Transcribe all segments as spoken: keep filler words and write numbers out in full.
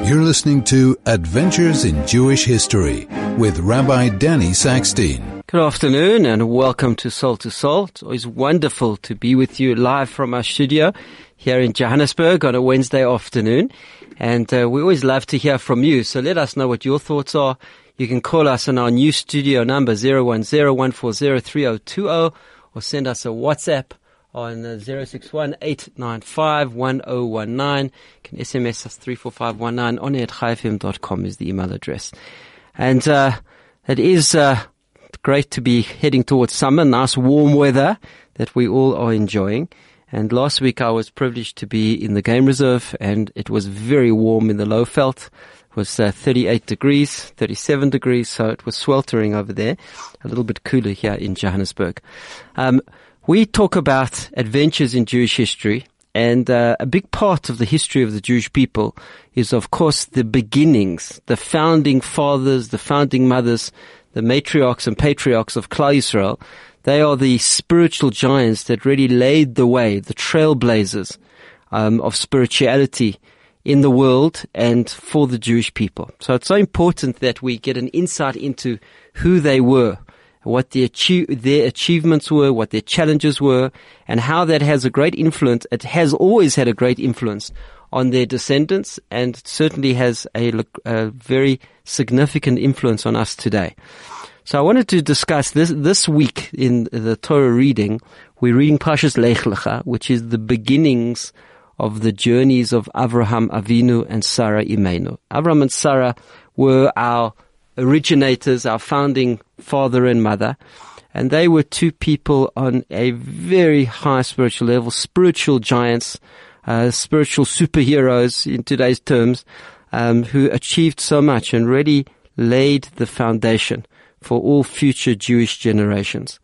You're listening to Adventures in Jewish History with Rabbi Danny Sackstein. Good afternoon and welcome to Soul to Soul. It's always wonderful to be with you live from our studio here in Johannesburg on a Wednesday afternoon. And uh, we always love to hear from you. So let us know what your thoughts are. You can call us on our new studio number zero one zero, one four zero, three zero two zero or send us a WhatsApp on uh, zero six one, eight nine five, one zero one nine. You can S M S us three four five one nine. on at chai f m dot com is the email address. And uh, it is uh, great to be heading towards summer, nice warm weather that we all are enjoying. And last week I was privileged to be in the game reserve, and it was very warm in the Lowveld. It was uh, thirty-eight degrees, thirty-seven degrees, so it was sweltering over there. A little bit cooler here in Johannesburg. Um, We talk about adventures in Jewish history, and uh, a big part of the history of the Jewish people is, of course, the beginnings, the founding fathers, the founding mothers, the matriarchs and patriarchs of Klal Yisrael. They are the spiritual giants that really laid the way, the trailblazers um, of spirituality in the world and for the Jewish people. So it's so important that we get an insight into who they were, what their, achieve, their achievements were, what their challenges were, and how that has a great influence. It has always had a great influence on their descendants, and certainly has a, a very significant influence on us today. So I wanted to discuss this this week in the Torah reading. We're reading Parshas Lech Lecha, which is the beginnings of the journeys of Avraham Avinu and Sarah Imeinu. Avraham and Sarah were our originators, our founding father and mother, and they were two people on a very high spiritual level, spiritual giants, uh, spiritual superheroes in today's terms, um, who achieved so much and really laid the foundation for all future Jewish generations.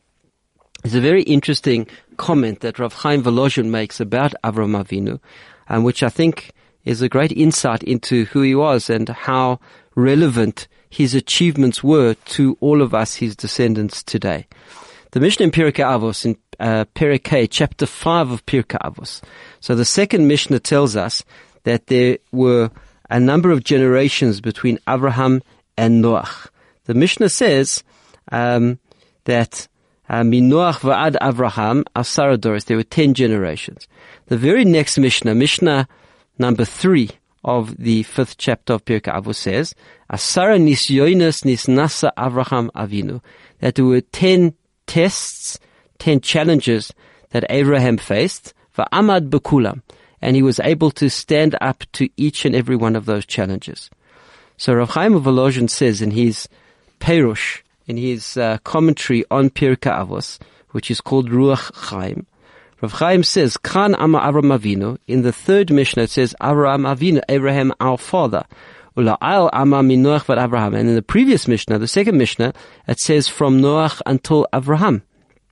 There's a very interesting comment that Rav Chaim Volozhin makes about Avraham Avinu, um, which I think is a great insight into who he was and how relevant his achievements were to all of us, his descendants today. The Mishnah in Pirkei Avos, in uh, Perek chapter five of Pirkei Avos. So the second Mishnah tells us that there were a number of generations between Avraham and Noach. The Mishnah says um, that min Noach va'ad Avraham asara doros. There were ten generations. The very next Mishnah, Mishnah number three of the fifth chapter of Pirkei Avos says, Asara nisyonos nisnasa Avraham Avinu, that there were ten tests, ten challenges that Abraham faced, va'amad bekulam, and he was able to stand up to each and every one of those challenges. So Rav Chaim Volozhin says in his Perush, in his uh, commentary on Pirkei Avos, which is called Ruach Chaim, Rav Chaim says, Kan Ama Avraham Avinu, in the third Mishnah it says, Avraham Avinu, Abraham our father. Ula'al Ama min Noach vad Avraham. And in the previous Mishnah, the second Mishnah, it says, from Noach until Avraham.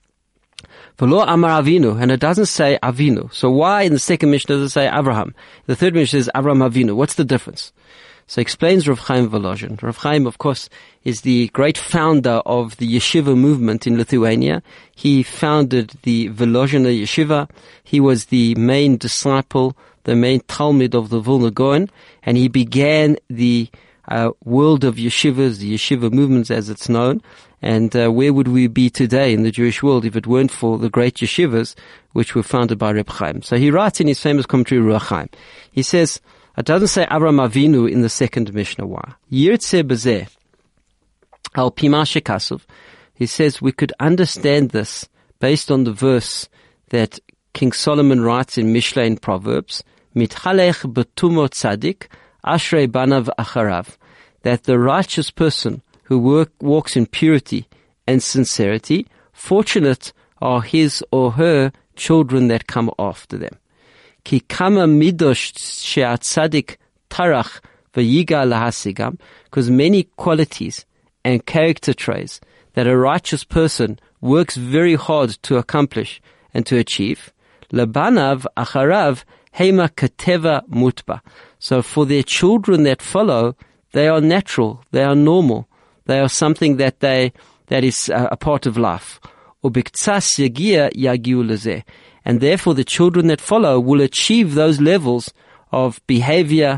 V'lo Amar Avinu, and it doesn't say Avinu. So why in the second Mishnah does it say Avraham? The third Mishnah says Avraham Avinu. What's the difference? So explains Rav Chaim Volozhin. Rav Chaim, of course, is the great founder of the yeshiva movement in Lithuania. He founded the Volozhina Yeshiva. He was the main disciple, the main Talmud of the Vilna Gaon, and he began the uh, world of yeshivas, the yeshiva movements as it's known. And uh, where would we be today in the Jewish world if it weren't for the great yeshivas which were founded by Reb Chaim? So he writes in his famous commentary, Ruach Chaim. He says, it doesn't say Avraham Avinu in the second Mishnah. Why? Yirtzeh bezeh al pima shekasuv. He says we could understand this based on the verse that King Solomon writes in Mishlei in Proverbs, mitchalech betumo tzadik ashrei banav acharav, that the righteous person who work, walks in purity and sincerity, fortunate are his or her children that come after them. Ki kama midosh she'atzadik tarach v'yiga lahasigam, because many qualities and character traits that a righteous person works very hard to accomplish and to achieve, labanav acharav hema kateva mutba. So for their children that follow, they are natural, they are normal, they are something that they that is uh, a part of life. Ubiktsas yagia yagiu lezeh. And therefore the children that follow will achieve those levels of behavior,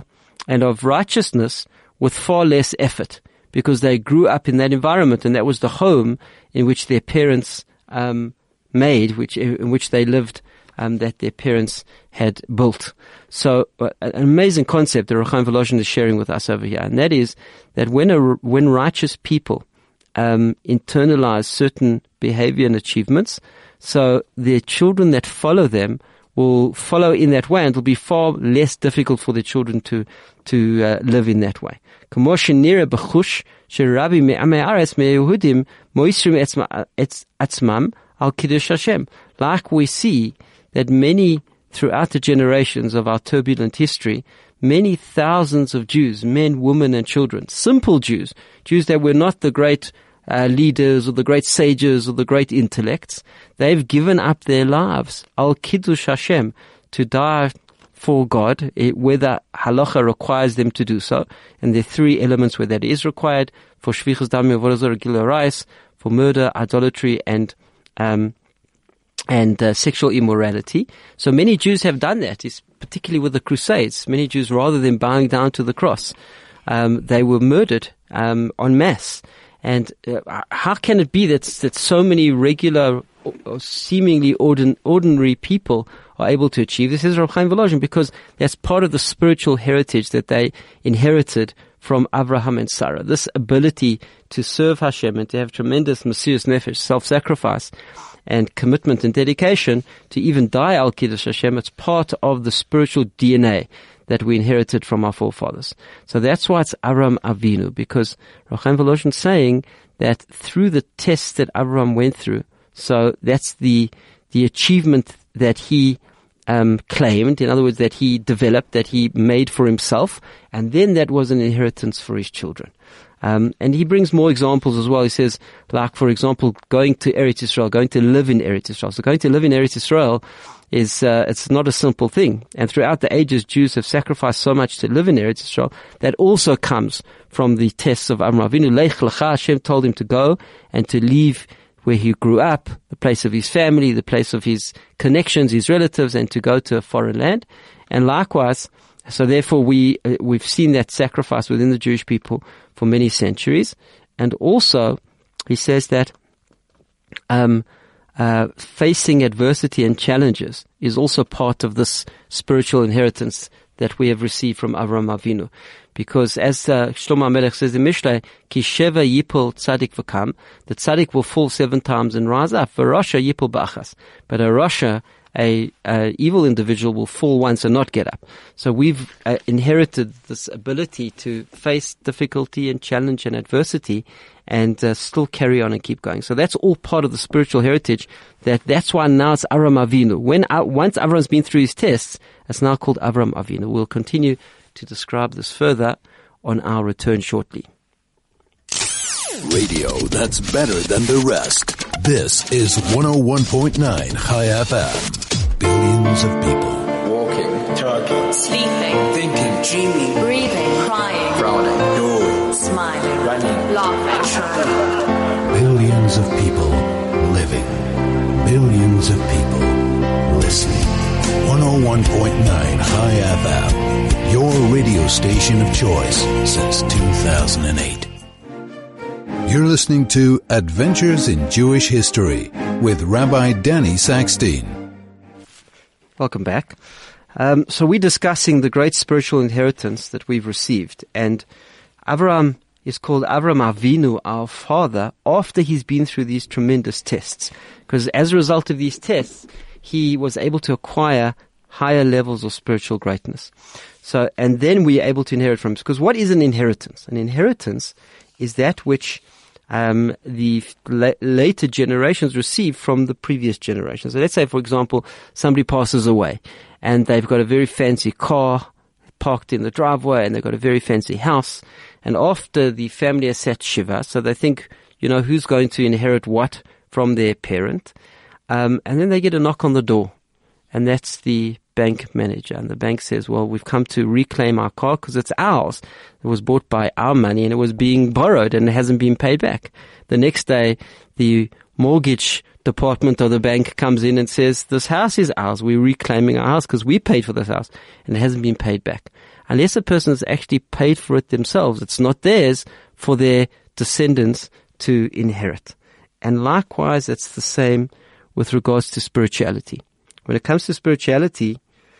and of righteousness with far less effort, because they grew up in that environment, and that was the home in which their parents um, made, which in which they lived, um, that their parents had built. So, uh, an amazing concept that Ruchaim Volozhin is sharing with us over here, and that is that when a, when righteous people um, internalize certain behavior and achievements, so their children that follow them will follow in that way, and it'll be far less difficult for their children to to uh, live in that way. Like we see that many, throughout the generations of our turbulent history, many thousands of Jews, men, women, and children, simple Jews, Jews that were not the great uh, leaders or the great sages or the great intellects, they've given up their lives, al kiddush Hashem, to die for God, whether halacha requires them to do so. And there are three elements where that is required: for shvichus dami, avodah zarah, gilui arayos, for murder, idolatry, and um, and uh, sexual immorality. So many Jews have done that, it's particularly with the Crusades. Many Jews, rather than bowing down to the cross, um, they were murdered um, en masse. And uh, how can it be that, that so many regular, or seemingly ordin, ordinary people are able to achieve this? Is Rav Chaim Volozhin, because that's part of the spiritual heritage that they inherited from Avraham and Sarah. This ability to serve Hashem and to have tremendous Mesiras Nefesh, self-sacrifice, and commitment and dedication to even die al Kiddush Hashem. It's part of the spiritual D N A that we inherited from our forefathers. So that's why it's Avram Avinu, because Rav Chaim Volozhin is saying that through the tests that Avram went through, so that's the the achievement that he um, claimed, in other words, that he developed, that he made for himself, and then that was an inheritance for his children. Um, and he brings more examples as well. He says, like, for example, going to Eretz Yisrael, going to live in Eretz Yisrael. So going to live in Eretz Yisrael is, uh, it's not a simple thing. And throughout the ages, Jews have sacrificed so much to live in Eretz Yisrael. That also comes from the tests of Avram Avinu. Lech lecha, Hashem told him to go and to leave where he grew up, the place of his family, the place of his connections, his relatives, and to go to a foreign land. And likewise, so therefore we, uh, we've seen that sacrifice within the Jewish people for many centuries. And also, he says that um, uh, facing adversity and challenges is also part of this spiritual inheritance that we have received from Avraham Avinu. Because as uh, Shlomo Melech says in Mishlei, Ki sheva yipol tzadik v'kam, the tzadik will fall seven times and rise up. V'rasha yipol b'achas, but a rasha, a, a evil individual, will fall once and not get up. So we've uh, inherited this ability to face difficulty and challenge and adversity and uh, still carry on and keep going. So that's all part of the spiritual heritage. That that's why now it's Avram Avinu. When uh, once Avram's been through his tests, it's now called Avram Avinu. We'll continue to describe this further on our return shortly. Radio that's better than the rest. This is one oh one point nine Chai F M. Billions of people. Walking, talking, sleeping, thinking, dreaming, breathing, crying, frowning, going, smiling, running, laughing, trying. Billions of people living. Billions of people listening. one oh one point nine Chai F M. Your radio station of choice since two thousand eight. You're listening to Adventures in Jewish History with Rabbi Danny Sackstein. Welcome back. Um, so we're discussing the great spiritual inheritance that we've received. And Avraham is called Avram Avinu, our father, after he's been through these tremendous tests. Because as a result of these tests, he was able to acquire higher levels of spiritual greatness. So, and then we are able to inherit from him. Because what is an inheritance? An inheritance is that which Um, the la- later generations receive from the previous generations. So let's say, for example, somebody passes away and they've got a very fancy car parked in the driveway and they've got a very fancy house. And after the family has sat Shiva, so they think, you know, who's going to inherit what from their parent. Um, and then they get a knock on the door, and that's the bank manager. And the bank says, well, we've come to reclaim our car because it's ours. It was bought by our money and it was being borrowed and it hasn't been paid back. The next day, the mortgage department of the bank comes in and says, this house is ours. We're reclaiming our house because we paid for this house and it hasn't been paid back. unless a person has actually paid for it themselves, it's not theirs for their descendants to inherit. And likewise, it's the same with regards to spirituality. When it comes to spirituality,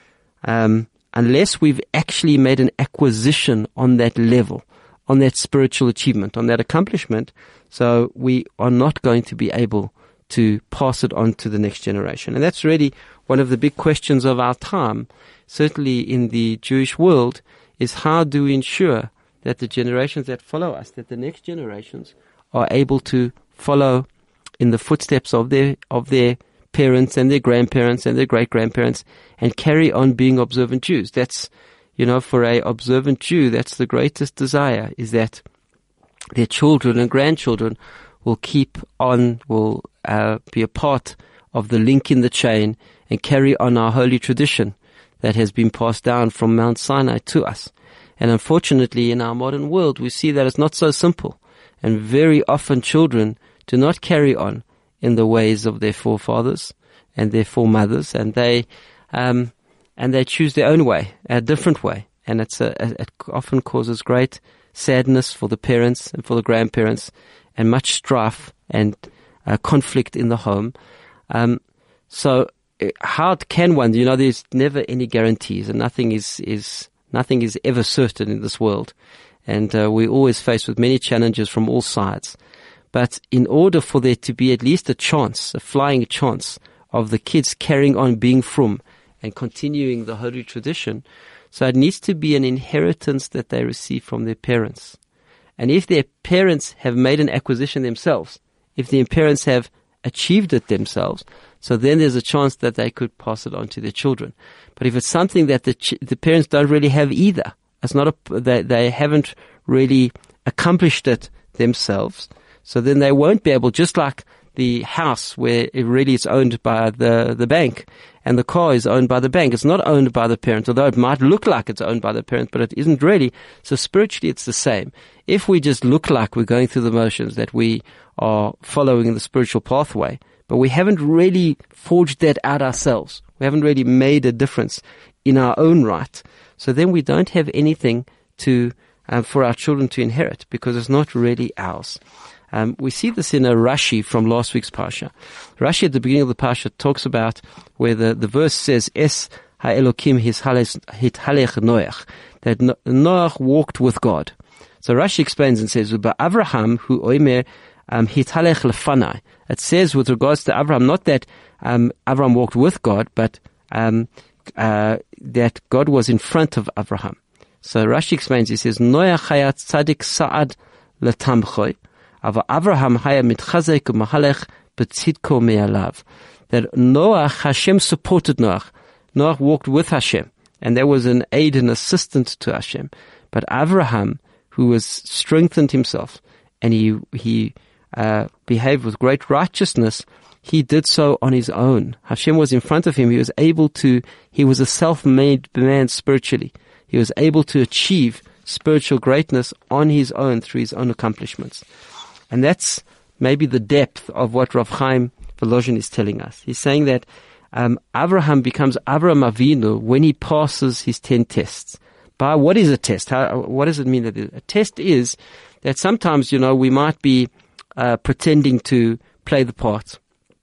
um, unless we've actually made an acquisition on that level, on that spiritual achievement, on that accomplishment, so we are not going to be able to pass it on to the next generation. And that's really one of the big questions of our time, certainly in the Jewish world, is how do we ensure that the generations that follow us, that the next generations are able to follow in the footsteps of their of their parents and their grandparents and their great-grandparents and carry on being observant Jews. That's, you know, for a observant Jew, that's the greatest desire, is that their children and grandchildren will keep on, will uh, be a part of the link in the chain and carry on our holy tradition that has been passed down from Mount Sinai to us. And unfortunately, in our modern world, we see that it's not so simple. And very often children do not carry on in the ways of their forefathers and their foremothers, and they um, and they choose their own way, a different way. And it's a, it often causes great sadness for the parents and for the grandparents, and much strife and uh, conflict in the home. Um, so, how can one? You know, there's never any guarantees, and nothing is is nothing is ever certain in this world, and uh, we're always faced with many challenges from all sides. But in order for there to be at least a chance, a flying chance, of the kids carrying on being frum and continuing the holy tradition, so it needs to be an inheritance that they receive from their parents. And if their parents have made an acquisition themselves, if their parents have achieved it themselves, so then there's a chance that they could pass it on to their children. But if it's something that the ch- the parents don't really have either, it's not a, they, they haven't really accomplished it themselves, so then they won't be able, just like the house where it really is owned by the, the bank, and the car is owned by the bank. It's not owned by the parent, although it might look like it's owned by the parent, but it isn't really. So spiritually, it's the same. If we just look like we're going through the motions, that we are following the spiritual pathway, but we haven't really forged that out ourselves, we haven't really made a difference in our own right, so then we don't have anything to uh, for our children to inherit, because it's not really ours. Um, we see this in a Rashi from last week's Parsha. Rashi at the beginning of the Parsha talks about where the, the verse says, Es ha'elokim hithalech Noach, that Noach walked with God. So Rashi explains and says, Uba Avraham hu oimer hithalech lefanai. It says with regards to Avraham, not that um, Avraham walked with God, but um, uh, that God was in front of Avraham. So Rashi explains, he says, Noach hayat tzadik sa'ad letamchoi, aber Avraham haya mitchazek u'mahalech betzidko me'alav. That Noach, Hashem supported Noach. Noach walked with Hashem, and there was an aid and assistant to Hashem. But Avraham, who was strengthened himself, and he he uh, behaved with great righteousness, he did so on his own. Hashem was in front of him. He was able to, he was a self-made man spiritually. He was able to achieve spiritual greatness on his own through his own accomplishments. And that's maybe the depth of what Rav Chaim Volozhin is telling us. He's saying that um, Avraham becomes Avraham Avinu when he passes his ten tests. But what is a test? How, what does it mean? That a test is that sometimes, you know, we might be uh, pretending to play the part,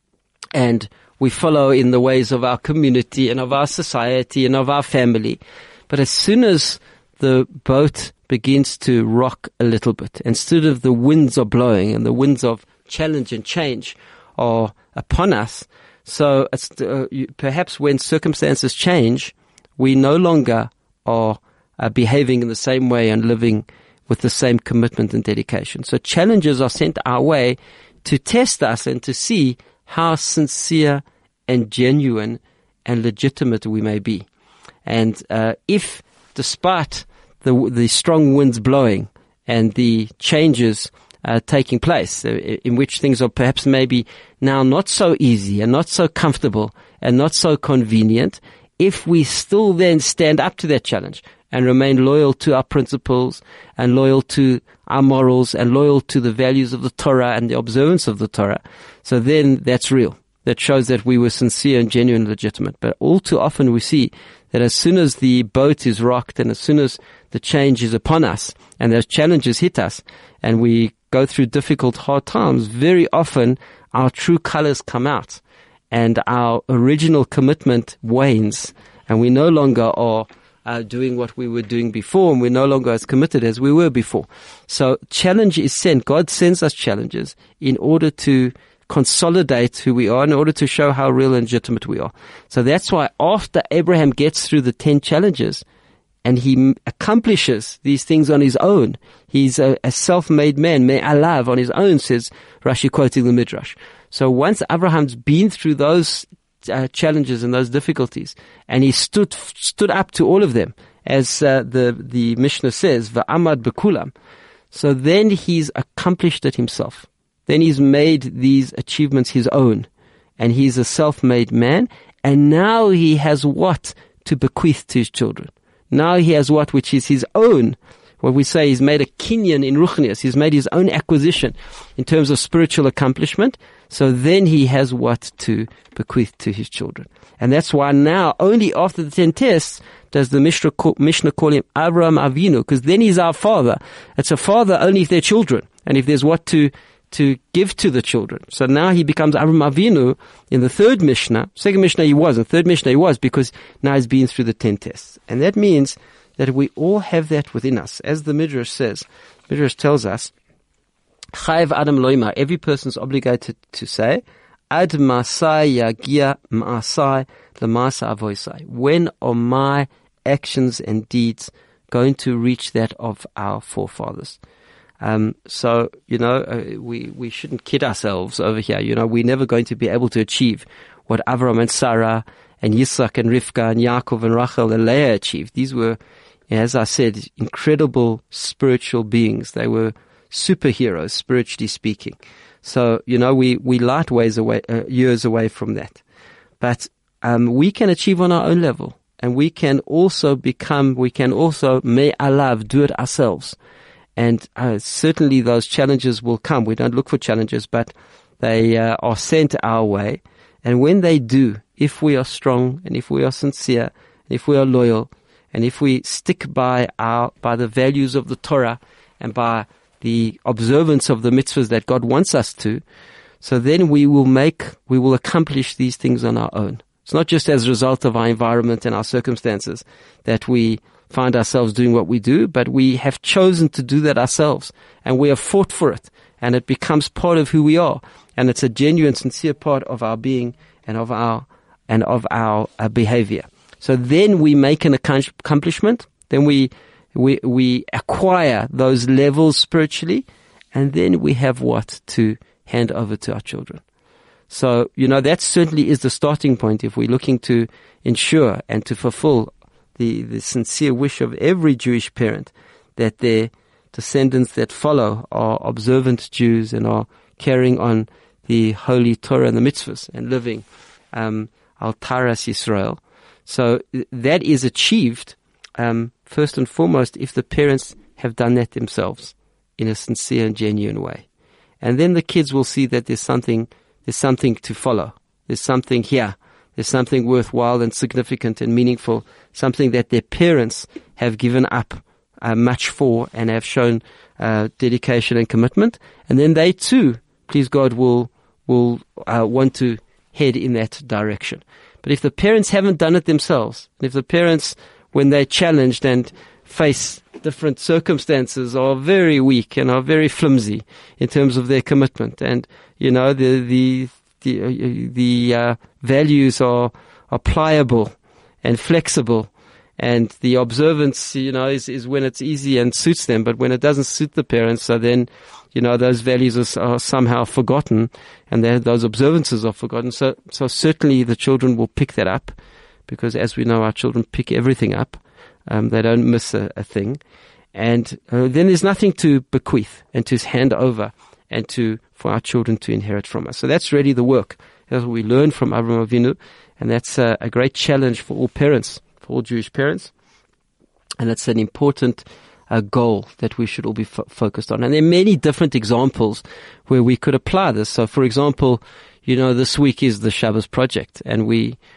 and we follow in the ways of our community and of our society and of our family. But as soon as the boat begins to rock a little bit, instead of the winds are blowing and the winds of challenge and change are upon us, so it's uh, you, perhaps when circumstances change, we no longer are uh, behaving in the same way and living with the same commitment and dedication. So challenges are sent our way to test us and to see how sincere and genuine and legitimate we may be. And uh, if, despite the the strong winds blowing and the changes uh, taking place, uh, in which things are perhaps maybe now not so easy and not so comfortable and not so convenient, if we still then stand up to that challenge and remain loyal to our principles and loyal to our morals and loyal to the values of the Torah and the observance of the Torah, so then that's real. That shows that we were sincere and genuine and legitimate. But all too often we see that as soon as the boat is rocked and as soon as the change is upon us and those challenges hit us and we go through difficult, hard times, very often our true colors come out and our original commitment wanes and we no longer are uh, doing what we were doing before and we're no longer as committed as we were before. So challenge is sent. God sends us challenges in order to consolidate who we are, in order to show how real and legitimate we are. So that's why after Abraham gets through the ten challenges and he accomplishes these things on his own, he's a, a self-made man, me'alav, on his own, says Rashi quoting the Midrash. So once Abraham's been through those uh, challenges and those difficulties, and he stood stood up to all of them, as uh, the the Mishnah says, va'amad bekulam. So then he's accomplished it himself. Then he's made these achievements his own, and he's a self-made man, and now he has what to bequeath to his children. Now he has what which is his own. What we say, he's made a kinyan in ruchnius. He's made his own acquisition in terms of spiritual accomplishment. So then he has what to bequeath to his children. And that's why now, only after the ten tests, does the Mishnah call, Mishnah call him Avram Avinu, because then he's our father. It's a father only if they're children, and if there's what to to give to the children. So now he becomes Avram Avinu in the third Mishnah. Second Mishnah he wasn't. Third Mishnah he was, because now he's been through the ten tests. And that means that we all have that within us. As the Midrash says, Midrash tells us, Chayav Adam Loima, every person's obligated to say, Ad Masai Yagia Maasai Lamasa Avoisai. When are my actions and deeds going to reach that of our forefathers? Um, so, you know, uh, we, we shouldn't kid ourselves over here. You know, we're never going to be able to achieve what Avram and Sarah and Yitzhak and Rivka and Yaakov and Rachel and Leah achieved. These were, as I said, incredible spiritual beings. They were superheroes, spiritually speaking. So, you know, we, we light ways away, uh, years away from that. But, um, we can achieve on our own level. And we can also become, we can also, me'alav, do it ourselves. And uh, certainly those challenges will come. We don't look for challenges, but they uh, are sent our way. And when they do, if we are strong and if we are sincere, and if we are loyal, and if we stick by our by the values of the Torah and by the observance of the mitzvahs that God wants us to, so then we will make, we will accomplish these things on our own. It's not just as a result of our environment and our circumstances that we find ourselves doing what we do, but we have chosen to do that ourselves, and we have fought for it, and it becomes part of who we are, and it's a genuine, sincere part of our being and of our and of our uh, behavior. So then we make an accomplishment, then we we we acquire those levels spiritually, and then we have what to hand over to our children. So, you know, that certainly is the starting point if we're looking to ensure and to fulfill The, the sincere wish of every Jewish parent that their descendants that follow are observant Jews and are carrying on the holy Torah and the mitzvahs and living um, al Taras Yisrael. So that is achieved um, first and foremost if the parents have done that themselves in a sincere and genuine way, and then the kids will see that there's something there's something to follow. There's something here. There's something worthwhile and significant and meaningful, something that their parents have given up uh, much for and have shown uh, dedication and commitment. And then they too, please God, will will uh, want to head in that direction. But if the parents haven't done it themselves, if the parents, when they're challenged and face different circumstances, are very weak and are very flimsy in terms of their commitment, and, you know, the the the, uh, the uh, values are, are pliable and flexible, and the observance, you know, is, is when it's easy and suits them, but when it doesn't suit the parents, so then, you know, those values are, are somehow forgotten, and those observances are forgotten. So, so certainly the children will pick that up, because as we know, our children pick everything up. Um, they don't miss a, a thing. And uh, then there's nothing to bequeath and to hand over and to for our children to inherit from us. So that's really the work. That's what we learn from Avraham Avinu, and that's a, a great challenge for all parents, for all Jewish parents. And it's an important uh, goal that we should all be fo- focused on. And there are many different examples where we could apply this. So, for example, you know, this week is the Shabbos Project, and we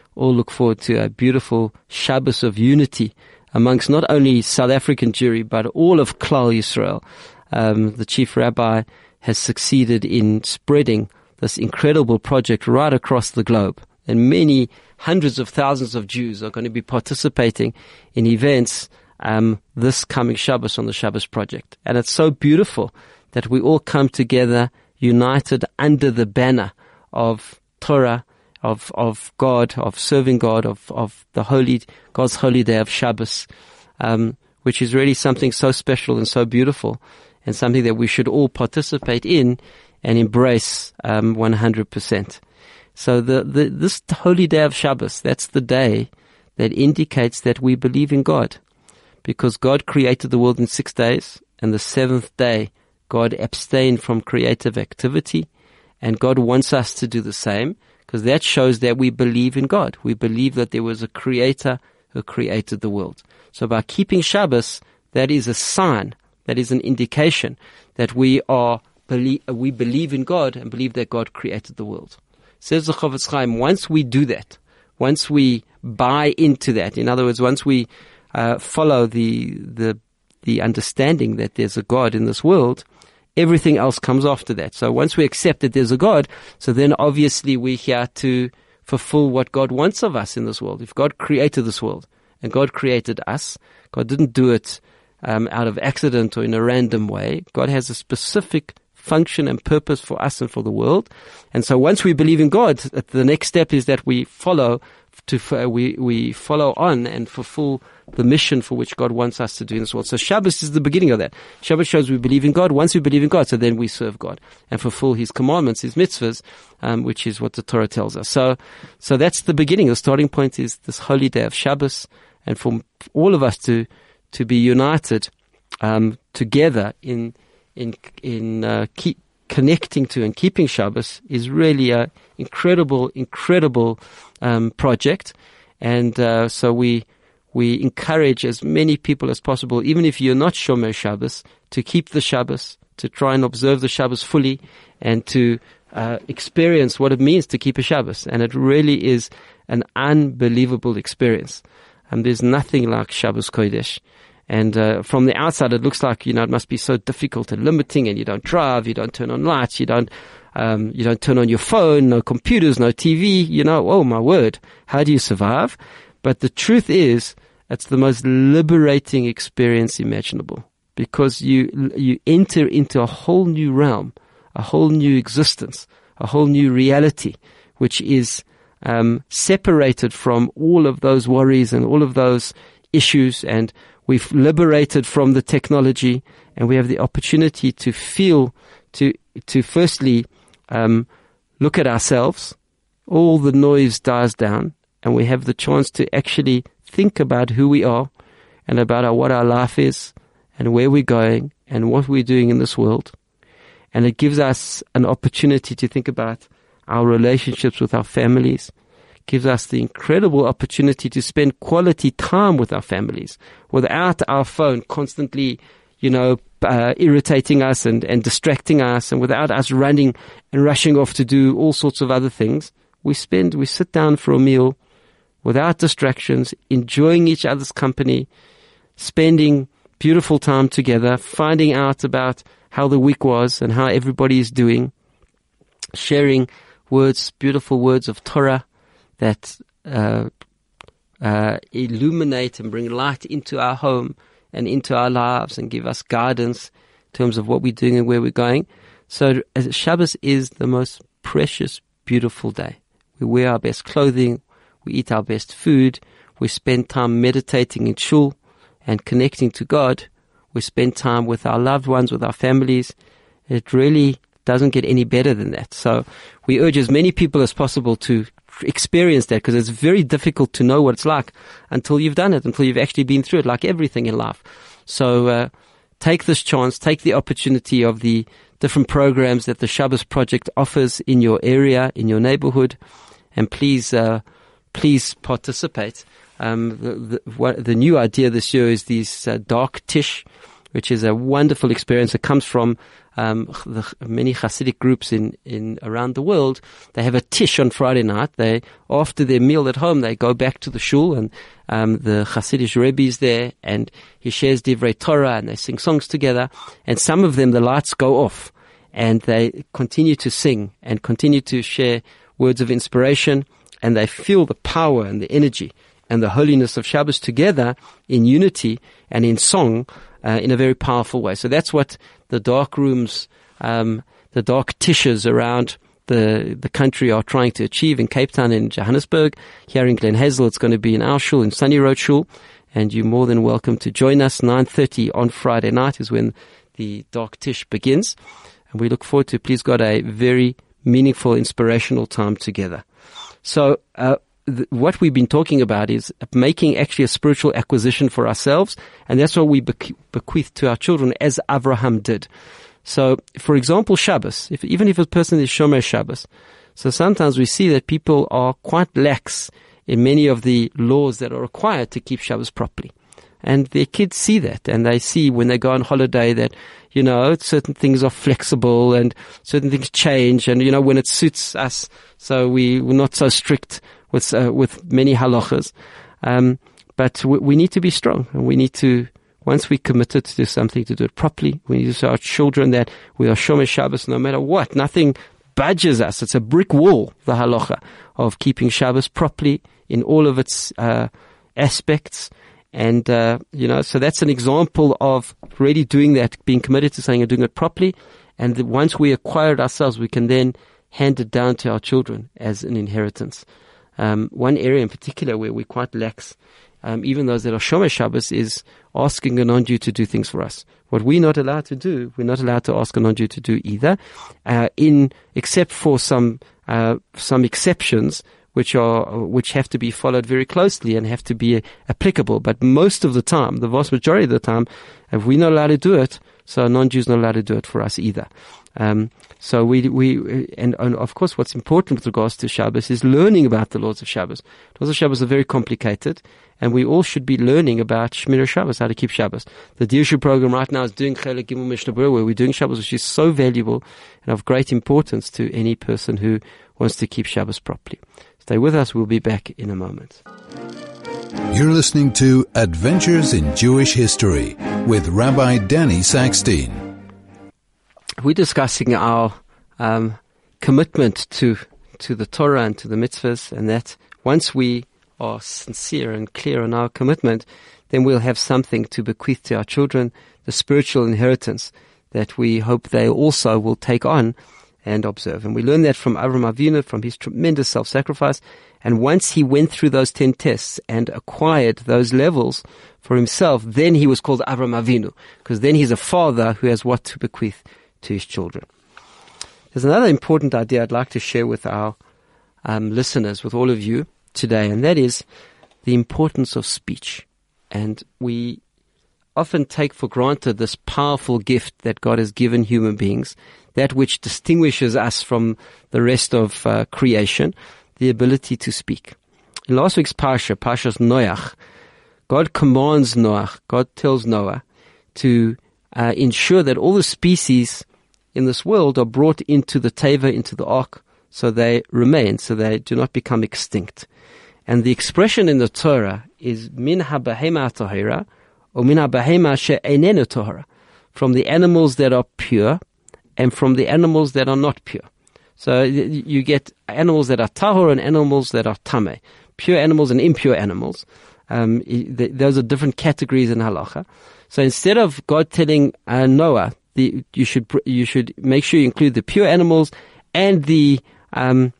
all look forward to a beautiful Shabbos of unity amongst not only South African Jewry, but all of Klal Yisrael. Um, the Chief Rabbi has succeeded in spreading this incredible project right across the globe. And many hundreds of thousands of Jews are going to be participating in events um, this coming Shabbos on the Shabbos Project. And it's so beautiful that we all come together united under the banner of Torah, of of God, of serving God, of of the holy God's holy day of Shabbos, um, which is really something so special and so beautiful, and something that we should all participate in and embrace um, one hundred percent. So the, the this holy day of Shabbos, that's the day that indicates that we believe in God, because God created the world in six days, and the seventh day God abstained from creative activity, and God wants us to do the same, because that shows that we believe in God. We believe that there was a creator who created the world. So by keeping Shabbos, that is a sign, that is an indication that we are believe, we believe in God and believe that God created the world. Says the Chofetz Chaim, once we do that, once we buy into that, in other words, once we uh, follow the the the understanding that there's a God in this world, everything else comes after that. So once we accept that there's a God, so then obviously we're here to fulfill what God wants of us in this world. If God created this world and God created us, God didn't do it um, out of accident or in a random way. God has a specific function and purpose for us and for the world. And so once we believe in God, the next step is that we follow to uh, we we follow on and fulfill the mission for which God wants us to do in this world. So Shabbos is the beginning of that. Shabbos shows we believe in God. Once we believe in God, so then we serve God and fulfill His commandments, His mitzvahs, um, which is what the Torah tells us. So, so that's the beginning. The starting point is this holy day of Shabbos, and for all of us to to be united um, together in in in uh, keep connecting to and keeping Shabbos is really a incredible, incredible um, project. And uh, so we we encourage as many people as possible, even if you're not Shomer Shabbos, to keep the Shabbos, to try and observe the Shabbos fully, and to uh, experience what it means to keep a Shabbos. And it really is an unbelievable experience. And there's nothing like Shabbos Kodesh. And uh, from the outside, it looks like, you know, it must be so difficult and limiting, and you don't drive, you don't turn on lights, you don't um, you don't turn on your phone, no computers, no T V, you know, oh my word, how do you survive? But the truth is, it's the most liberating experience imaginable, because you you enter into a whole new realm, a whole new existence, a whole new reality, which is um, separated from all of those worries and all of those issues, and we've liberated from the technology, and we have the opportunity to feel, to to firstly um, look at ourselves. All the noise dies down, and we have the chance to actually think about who we are, and about our, what our life is, and where we're going, and what we're doing in this world. And it gives us an opportunity to think about our relationships with our families. Gives us the incredible opportunity to spend quality time with our families without our phone constantly, you know, uh, irritating us and, and distracting us, and without us running and rushing off to do all sorts of other things. We spend, we sit down for a meal without distractions, enjoying each other's company, spending beautiful time together, finding out about how the week was and how everybody is doing, sharing words, beautiful words of Torah that uh, uh, illuminate and bring light into our home and into our lives and give us guidance in terms of what we're doing and where we're going. So uh, Shabbos is the most precious, beautiful day. We wear our best clothing, we eat our best food, we spend time meditating in shul and connecting to God. We spend time with our loved ones, with our families. It really doesn't get any better than that. So we urge as many people as possible to experience that, because it's very difficult to know what it's like until you've done it, until you've actually been through it, like everything in life. So uh, take this chance, take the opportunity of the different programs that the Shabbos Project offers in your area, in your neighborhood, and please, uh, please participate. Um, the, the, what, the new idea this year is these uh, dark tish, which is a wonderful experience. It comes from um, the many Hasidic groups in, in around the world. They have a tish on Friday night. They, after their meal at home, they go back to the shul, and um, the Hasidic Rebbe is there, and he shares Divrei Torah, and they sing songs together. And some of them, the lights go off, and they continue to sing and continue to share words of inspiration, and they feel the power and the energy and the holiness of Shabbos together in unity and in song, uh, in a very powerful way. So that's what the dark rooms, um, the dark tishes around the the country are trying to achieve in Cape Town, in Johannesburg. Here in Glen Hazel, it's going to be in our shul, in Sunny Road Shul, and you're more than welcome to join us. nine thirty on Friday night is when the dark tish begins, and we look forward to, please God, a very meaningful, inspirational time together. So, uh, th- what we've been talking about is making actually a spiritual acquisition for ourselves, and that's what we beque- bequeath to our children, as Avraham did. So, for example, Shabbos, if, even if a person is Shomer Shabbos, so sometimes we see that people are quite lax in many of the laws that are required to keep Shabbos properly. And their kids see that, and they see when they go on holiday that, you know, certain things are flexible and certain things change, and, you know, when it suits us, so we, we're not so strict with, uh, with many halachas. Um, but we, we need to be strong, and we need to, once we committed to do something, to do it properly. We need to show our children that we are Shomer Shabbos no matter what. Nothing budges us. It's a brick wall, the halacha of keeping Shabbos properly in all of its, uh, aspects. And, uh, you know, so that's an example of really doing that, being committed to something and doing it properly. And that once we acquire it ourselves, we can then hand it down to our children as an inheritance. Um, one area in particular where we're quite lax, um, even those that are Shomer Shabbos, is asking a non-Jew to do things for us. What we're not allowed to do, we're not allowed to ask a non-Jew to do either, uh, in, except for some, uh, some exceptions, which are, which have to be followed very closely and have to be applicable. But most of the time, the vast majority of the time, if we're not allowed to do it, so a non-Jew's not allowed to do it for us either. Um, so we, we, and, and of course what's important with regards to Shabbos is learning about the laws of Shabbos. Laws of Shabbos are very complicated, and we all should be learning about Shmira Shabbos, how to keep Shabbos. The Dirshu program right now is doing Chelek Gimel Mishnah Berurah, where we're doing Shabbos, which is so valuable and of great importance to any person who wants to keep Shabbos properly. Stay with us. We'll be back in a moment. You're listening to Adventures in Jewish History with Rabbi Danny Sackstein. We're discussing our um, commitment to to the Torah and to the mitzvahs, and that once we are sincere and clear on our commitment, then we'll have something to bequeath to our children, the spiritual inheritance that we hope they also will take on and observe. And we learn that from Avraham Avinu, from his tremendous self-sacrifice. And once he went through those ten tests and acquired those levels for himself, then he was called Avraham Avinu, because then he's a father who has what to bequeath to his children. There's another important idea I'd like to share with our um, listeners, with all of you today, and that is the importance of speech. And we often take for granted this powerful gift that God has given human beings, that which distinguishes us from the rest of uh, creation, the ability to speak. In last week's Parsha, Parshas Noach, God commands Noach, God tells Noah to uh, ensure that all the species in this world are brought into the teva, into the ark, so they remain, so they do not become extinct. And the expression in the Torah is min ha-behema tahira, or min ha-behema she'einenu tahira, from the animals that are pure and from the animals that are not pure. So you get animals that are tahor and animals that are tameh, pure animals and impure animals. Um, those are different categories in halacha. So instead of God telling uh, Noah, the, you should you should make sure you include the pure animals and the um,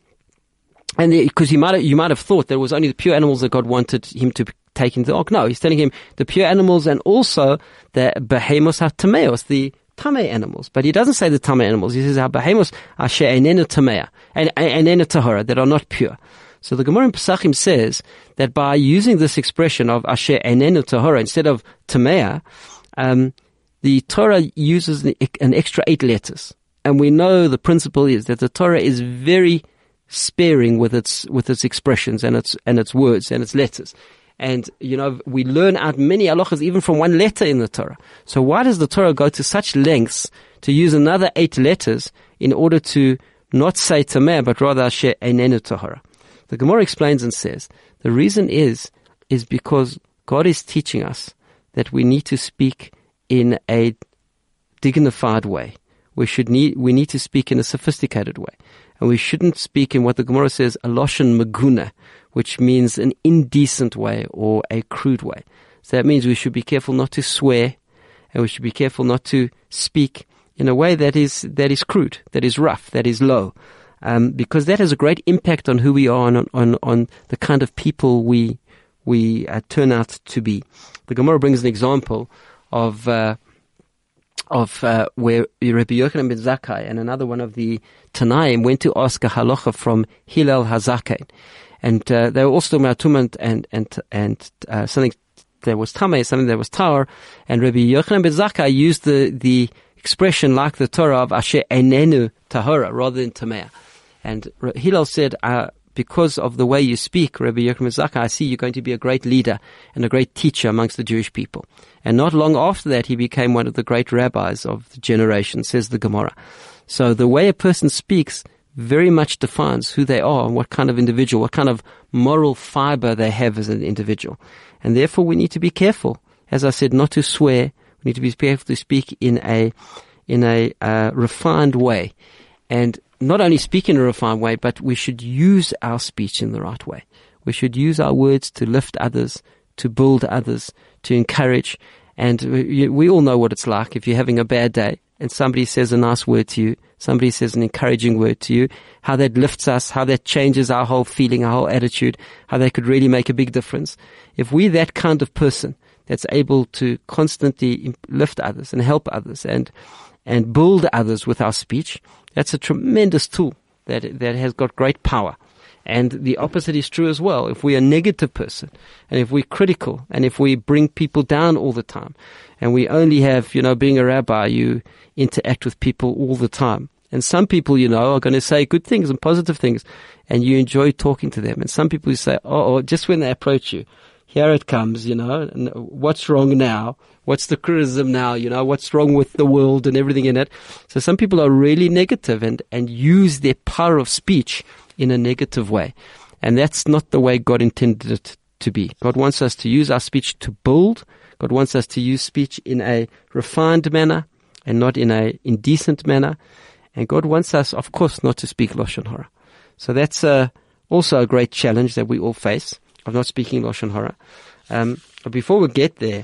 and because you might you might have thought that it was only the pure animals that God wanted him to take into the ark. No, he's telling him the pure animals and also the behemos ha-tameos, the tamei animals. But he doesn't say the tamei animals. He says ha-behemos asher einenu tamea and einenu tahora, that are not pure. So the Gemara in Pesachim says that by using this expression of asher einenu tahora instead of tamea, um, the Torah uses an extra eight letters. And we know the principle is that the Torah is very sparing with its with its expressions and its and its words and its letters. And, you know, we learn out many halachas even from one letter in the Torah. So why does the Torah go to such lengths to use another eight letters in order to not say tameh, but rather asher einenu tahara? The Gemara explains and says, the reason is, is because God is teaching us that we need to speak in a dignified way. We should need, we need to speak in a sophisticated way. And we shouldn't speak in what the Gemara says, a lashon maguna, which means an indecent way or a crude way. So that means we should be careful not to swear, and we should be careful not to speak in a way that is, that is crude, that is rough, that is low. Um, because that has a great impact on who we are and on, on, on the kind of people we, we uh, turn out to be. The Gemara brings an example of, uh, of uh, where Rabbi Yochanan ben Zakkai and another one of the Tanaim went to ask a halacha from Hillel HaZaken. And uh, they were also talking about tumah and, and, and uh, something that was tameh, something that was tahor. And Rabbi Yochanan ben Zakkai used the, the expression like the Torah of asher einenu tahora rather than tameh. And Hillel said, uh, because of the way you speak, Rabbi Yochanan ben Zakkai, I see you're going to be a great leader and a great teacher amongst the Jewish people. And not long after that, he became one of the great rabbis of the generation, says the Gemara. So the way a person speaks very much defines who they are and what kind of individual, what kind of moral fiber they have as an individual. And therefore we need to be careful, as I said, not to swear. We need to be careful to speak in a, in a, uh, refined way. And not only speak in a refined way, but we should use our speech in the right way. We should use our words to lift others, to build others, to encourage. And we, we all know what it's like if you're having a bad day and somebody says a nice word to you, somebody says an encouraging word to you, how that lifts us, how that changes our whole feeling, our whole attitude, how that could really make a big difference. If we're that kind of person that's able to constantly lift others and help others and and build others with our speech, that's a tremendous tool that that has got great power. And the opposite is true as well. If we're a negative person, and if we're critical, and if we bring people down all the time, and we only have, you know, being a rabbi, you interact with people all the time. And some people, you know, are going to say good things and positive things, and you enjoy talking to them. And some people you say, oh, oh, just when they approach you, here it comes, you know, and what's wrong now? What's the criticism now? You know, what's wrong with the world and everything in it? So some people are really negative and, and use their power of speech in a negative way. And that's not the way God intended it to be. God wants us to use our speech to build. God wants us to use speech in a refined manner and not in a indecent manner. And God wants us, of course, not to speak Lashon Hara. So that's uh, also a great challenge that we all face, of not speaking Lashon Hara. Um, but before we get there,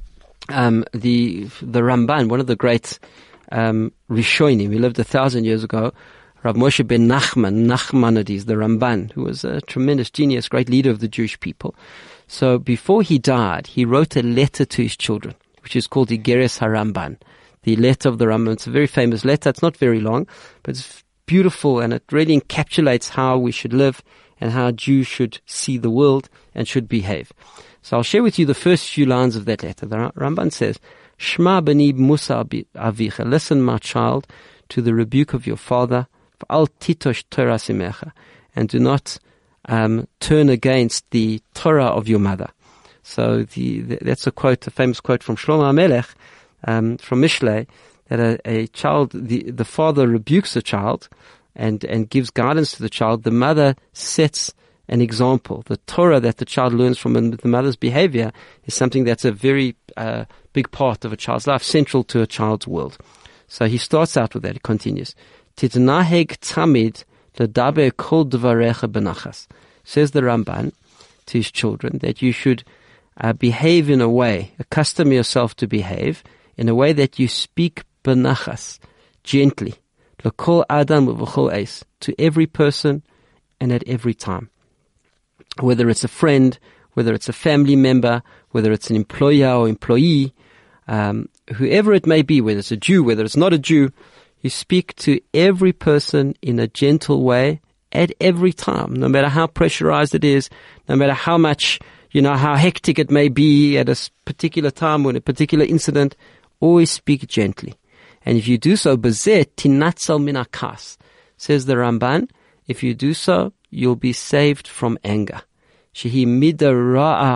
um, the the Ramban, one of the great um, Rishonim, he lived a thousand years ago, Rav Moshe ben Nachman, Nachmanides, the Ramban, who was a tremendous genius, great leader of the Jewish people. So before he died, he wrote a letter to his children, which is called Igeres HaRamban, the letter of the Ramban. It's a very famous letter. It's not very long, but it's beautiful, and it really encapsulates how we should live and how Jews should see the world and should behave. So I'll share with you the first few lines of that letter. The Ramban says, Shma b'ni Musa avicha, listen, my child, to the rebuke of your father, Al titosh Torah simecha, and do not um, turn against the Torah of your mother. So the, the, that's a quote, a famous quote from Shlomo HaMelech, um, from Mishlei, that a, a child, the, the father rebukes the child and, and gives guidance to the child. The mother sets an example. The Torah that the child learns from the mother's behavior is something that's a very uh, big part of a child's life, central to a child's world. So he starts out with that. He continues. Titnaheg tamid ledaber kol dvarecha benachas. Says the Ramban to his children that you should uh, behave in a way, accustom yourself to behave in a way that you speak benachas, gently, lekol adam uv'chol eis, to every person and at every time. Whether it's a friend, whether it's a family member, whether it's an employer or employee, um, whoever it may be, whether it's a Jew, whether it's not a Jew, you speak to every person in a gentle way at every time, no matter how pressurized it is, no matter how much, you know, how hectic it may be at a particular time or in a particular incident, always speak gently. And if you do so, bezeh tinatzal min hakas, says the Ramban, if you do so, you'll be saved from anger. Shehi mida ra'a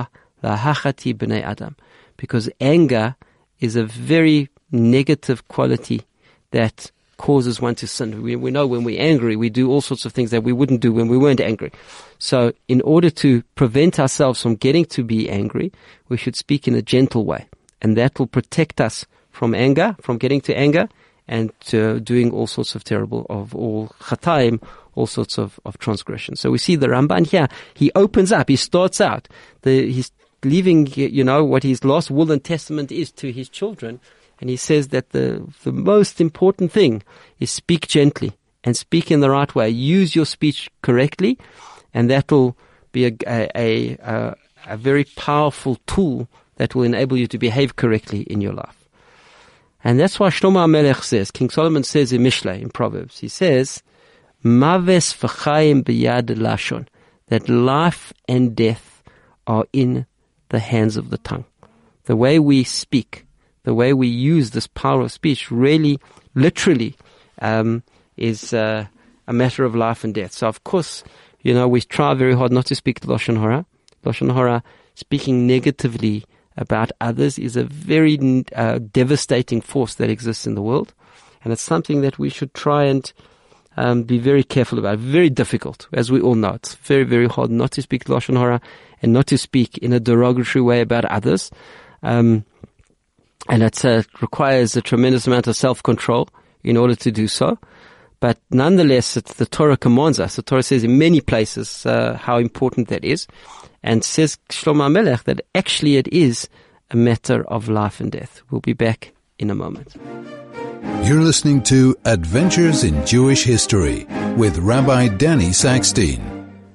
V'hachati b'nei Adam. Because anger is a very negative quality that causes one to sin. We, we know when we're angry, we do all sorts of things that we wouldn't do when we weren't angry. So in order to prevent ourselves from getting to be angry, we should speak in a gentle way. And that will protect us from anger, from getting to anger, and uh, doing all sorts of terrible, of all chataim, all sorts of, of transgression. So we see the Ramban here, he opens up, he starts out, the, he's leaving, you know, what his last will and testament is to his children. And he says that the, the most important thing is speak gently and speak in the right way. Use your speech correctly, and that will be a, a, a, a very powerful tool that will enable you to behave correctly in your life. And that's why Shlomo HaMelech says, King Solomon says in Mishlei, in Proverbs, he says, Maves v'chaim b'yad lashon, that life and death are in the hands of the tongue. The way we speak, the way we use this power of speech really, literally, um, is uh, a matter of life and death. So, of course, you know, we try very hard not to speak Lashon Hara. Lashon Hara, speaking negatively about others, is a very uh, devastating force that exists in the world. And it's something that we should try and um, be very careful about. Very difficult, as we all know. It's very, very hard not to speak Lashon Hara and not to speak in a derogatory way about others. Um, And it uh, requires a tremendous amount of self-control in order to do so. But nonetheless, it's, the Torah commands us. The Torah says in many places uh, how important that is. And says Shlomo HaMelech that actually it is a matter of life and death. We'll be back in a moment. You're listening to Adventures in Jewish History with Rabbi Danny Sackstein.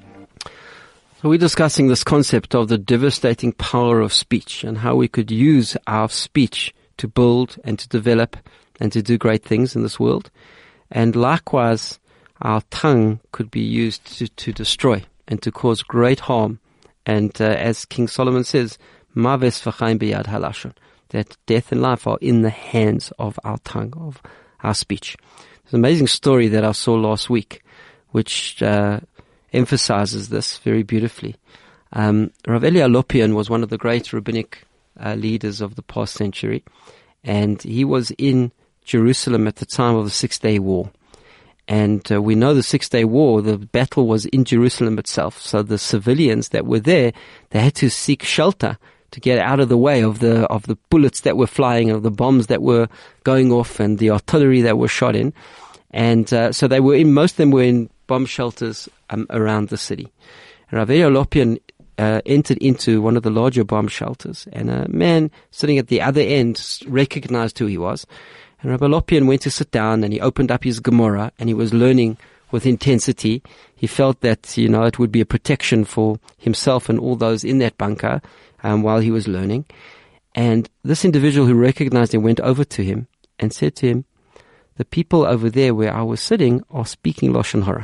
So we're discussing this concept of the devastating power of speech and how we could use our speech to build and to develop and to do great things in this world. And likewise, our tongue could be used to, to destroy and to cause great harm. And uh, as King Solomon says, Maves v'chaim b'yad halashon, that death and life are in the hands of our tongue, of our speech. There's an amazing story that I saw last week, which uh, emphasizes this very beautifully. Um, Rav Elia Lopian was one of the great rabbinic uh, leaders of the past century, and he was in Jerusalem at the time of the Six-Day War. And uh, we know the Six-Day War, the battle was in Jerusalem itself, so the civilians that were there, they had to seek shelter to get out of the way of the of the bullets that were flying, of the bombs that were going off, and the artillery that were shot in. And uh, so they were in, most of them were in bomb shelters um, around the city. And Rav Elia Lopian uh, entered into one of the larger bomb shelters, and a man sitting at the other end recognized who he was. And Rabbi Lopian went to sit down, and he opened up his Gemara, and he was learning with intensity. He felt that, you know, it would be a protection for himself and all those in that bunker um, while he was learning. And this individual who recognized him went over to him and said to him, "The people over there where I was sitting are speaking Lashon Hara."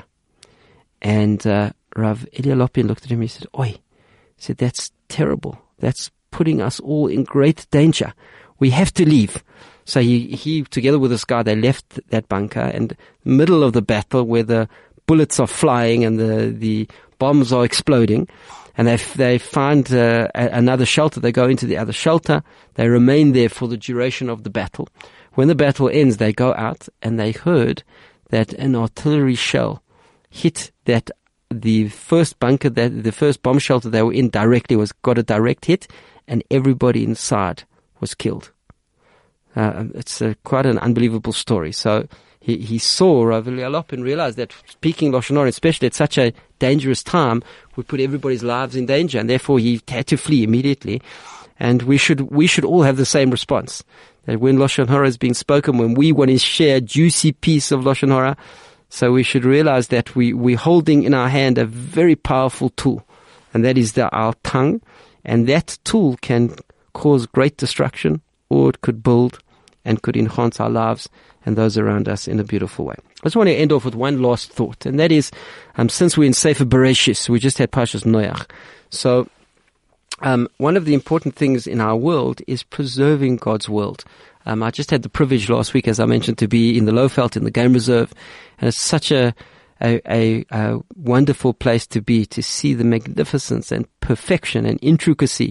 And uh, Rav Elia Lopian looked at him and he said, "Oi," he said, "that's terrible. That's putting us all in great danger. We have to leave." So he, he, together with this guy, they left that bunker, and middle of the battle where the bullets are flying and the, the bombs are exploding, and they, they find uh, a, another shelter. They go into the other shelter. They remain there for the duration of the battle. When the battle ends, they go out, and they heard that an artillery shell hit that the first bunker, that the first bomb shelter they were in directly was got a direct hit, and everybody inside was killed. Uh, it's a, quite an unbelievable story. So he, he saw Rav Elia Lopian and realized that speaking Lashon Hara, especially at such a dangerous time, would put everybody's lives in danger, and therefore he had to flee immediately. And we should we should all have the same response. That when Lashon Hara is being spoken, when we want to share a juicy piece of Lashon Hara, so we should realize that we, we're holding in our hand a very powerful tool, and that is the, our tongue. And that tool can cause great destruction, or it could build and could enhance our lives and those around us in a beautiful way. I just want to end off with one last thought, and that is, um, since we're in Sefer Bereshis, we just had Parshas Noach. So, um, one of the important things in our world is preserving God's world. Um, I just had the privilege last week, as I mentioned, to be in the Lowveld in the game reserve, and it's such a, a, a, a wonderful place to be, to see the magnificence and perfection and intricacy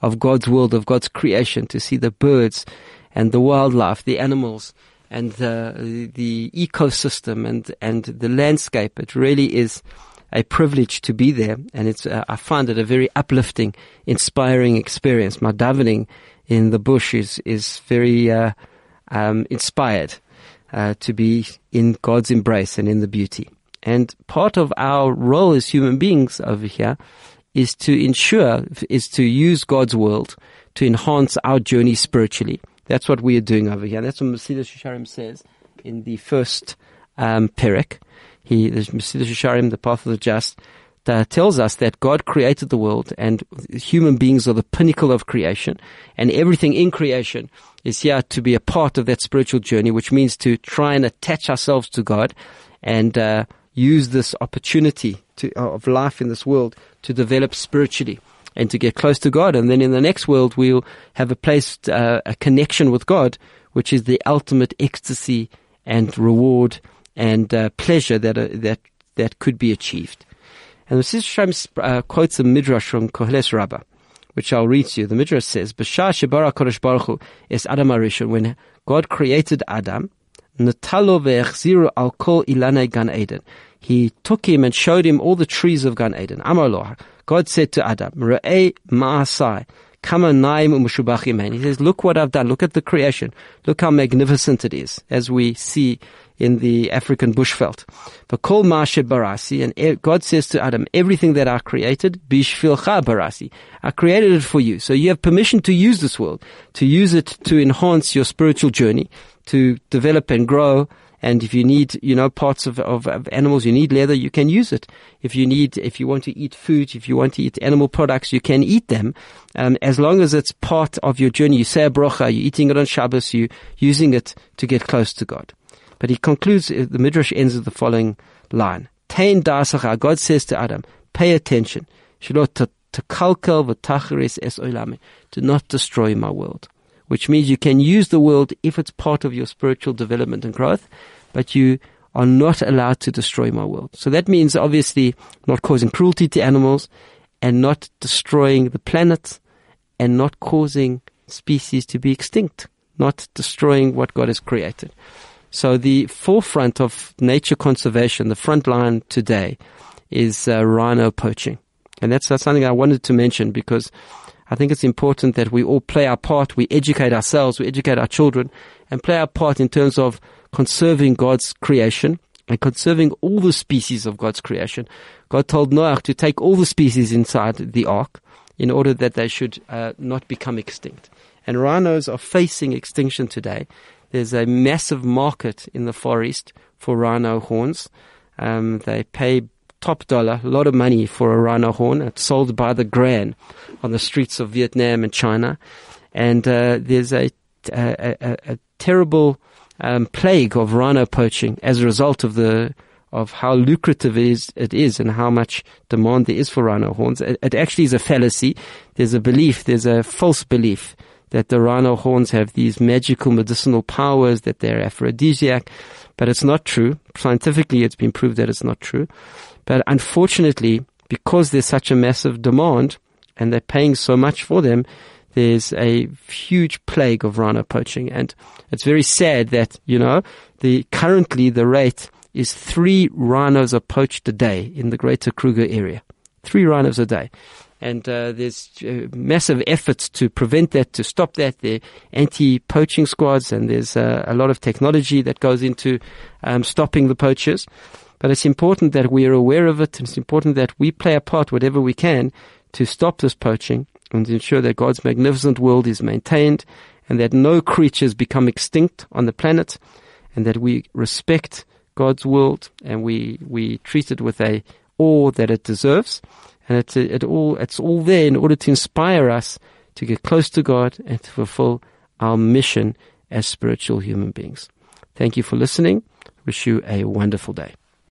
of God's world, of God's creation, to see the birds and the wildlife, the animals, and the, the ecosystem and, and the landscape. It really is a privilege to be there, and it's, uh, I find it a very uplifting, inspiring experience. My davening in the bush is, is very, uh, um, inspired, uh, to be in God's embrace and in the beauty. And part of our role as human beings over here is to ensure, is to use God's world to enhance our journey spiritually. That's what we are doing over here. That's what Mesillas Yesharim says in the first, um, perek. He, the Mesillas Yesharim, the path of the just, uh, tells us that God created the world, and human beings are the pinnacle of creation, and everything in creation is here to be a part of that spiritual journey, which means to try and attach ourselves to God and uh, use this opportunity to, of life in this world to develop spiritually and to get close to God. And then in the next world, we'll have a place, uh, a connection with God, which is the ultimate ecstasy and reward and uh, pleasure that uh, that that could be achieved. And the Mesillas Yesharim uh, quotes a midrash from Koheles Rabbah, which I'll read to you. The midrash says, "B'shah shebara Kodesh Baruch Hu es Adam Arishon," when God created Adam, "Natalo ve'echziru al kol ilanei Gan Eden." He took him and showed him all the trees of Gan Eden. Amar lo, God said to Adam, "Re'ei ma'asai, kama naim u'meshubachim hein." He says, "Look what I've done. Look at the creation. Look how magnificent it is," as we see in the African bushveld. V'kol ma'aseh barasi, and God says to Adam, "Everything that I created, bishvilcha barasi, I created it for you. So you have permission to use this world, to use it to enhance your spiritual journey, to develop and grow. And if you need, you know, parts of, of, of animals, you need leather, you can use it. If you need, if you want to eat food, if you want to eat animal products, you can eat them. Um, as long as it's part of your journey, you say a bracha, you're eating it on Shabbos, you're using it to get close to God." But he concludes, the midrash ends with the following line. Tein da'asacha, God says to Adam, pay attention. Shelo takalkel v'tacheres es oilame, do not destroy my world. Which means you can use the world if it's part of your spiritual development and growth, but you are not allowed to destroy my world. So that means obviously not causing cruelty to animals, and not destroying the planet, and not causing species to be extinct, not destroying what God has created. So the forefront of nature conservation, the front line today, is uh, rhino poaching. And that's, that's something I wanted to mention, because I think it's important that we all play our part. We educate ourselves, we educate our children, and play our part in terms of conserving God's creation and conserving all the species of God's creation. God told Noah to take all the species inside the ark in order that they should uh, not become extinct. And rhinos are facing extinction today. There's a massive market in the Far East for rhino horns. Um, they pay top dollar, a lot of money for a rhino horn. It's sold by the gran on the streets of Vietnam and China. And uh, there's a, a, a, a terrible um, plague of rhino poaching as a result of the of how lucrative it is, it is and how much demand there is for rhino horns. It, it actually is a fallacy. There's a belief, there's a false belief that the rhino horns have these magical medicinal powers, that they're aphrodisiac, but it's not true. Scientifically, it's been proved that it's not true. But unfortunately, because there's such a massive demand and they're paying so much for them, there's a huge plague of rhino poaching. And it's very sad that, you know, the currently the rate is three rhinos are poached a day in the greater Kruger area. Three rhinos a day. And uh, there's uh, massive efforts to prevent that, to stop that. There are anti-poaching squads, and there's uh, a lot of technology that goes into um, stopping the poachers. But it's important that we are aware of it, and it's important that we play a part, whatever we can, to stop this poaching and to ensure that God's magnificent world is maintained, and that no creatures become extinct on the planet, and that we respect God's world and we, we treat it with a awe that it deserves. And it's, it all, it's all there in order to inspire us to get close to God and to fulfill our mission as spiritual human beings. Thank you for listening. Wish you a wonderful day.